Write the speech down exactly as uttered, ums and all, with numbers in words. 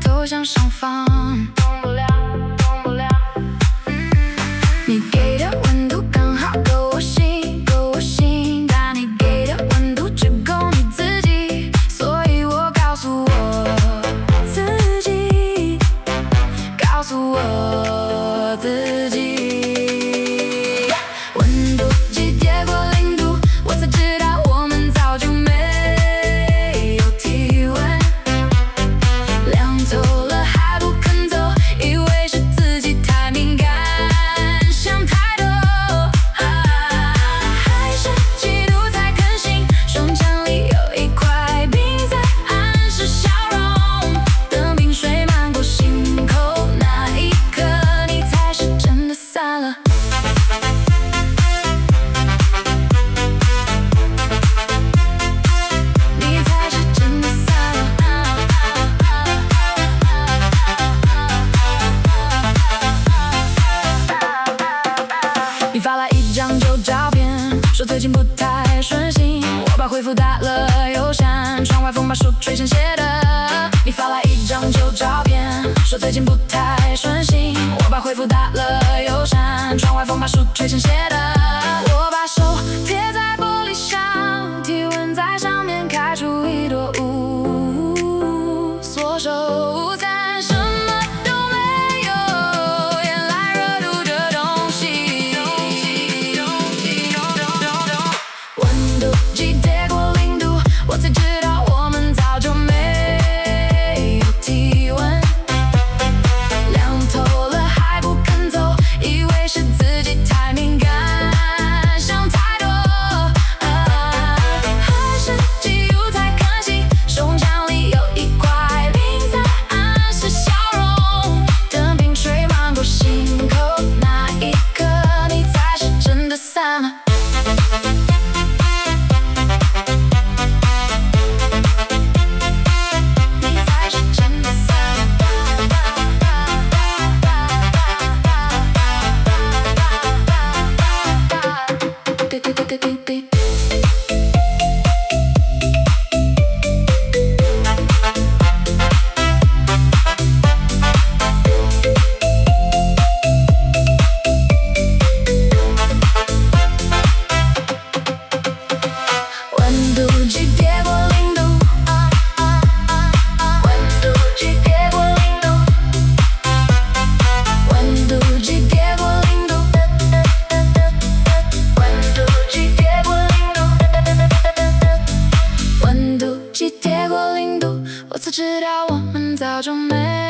投向上方。动不了，动不了。你给的温度刚好够我心，够我心，但你给的温度只够你自己，所以我告诉我自己，告诉我自己。温度计跌过零度，我才知道我们早就没有体温。凉透了还不肯走，以为是自己太敏感，想太多。还是几度才肯醒，胸腔里有一块冰在暗示笑容。等冰水漫过心口，那一刻你才是真的散了。你发来一张旧照片，说最近不太顺心，我把回复打了又删，窗外风把树吹成斜的。你发来一张旧照片，说最近不太顺心，我把回复打了又删，窗外风把树吹成斜的。我把手贴在玻璃上，体温在上面开出一朵雾，缩手暂什么都没有，原来热度这东西。温度计跌过零度，我才知道我们早就没有体温。凉透了还不肯走，以为是自己太敏感，想太多。还是几度才肯醒，胸腔里有一块冰在暗示笑容。等冰水漫过心口，那一刻你才是真的散了。温度计跌过零度，温度计跌过零度，温度计跌过零度，温度计跌过零度，温度计跌过零度，我才知道我们早就没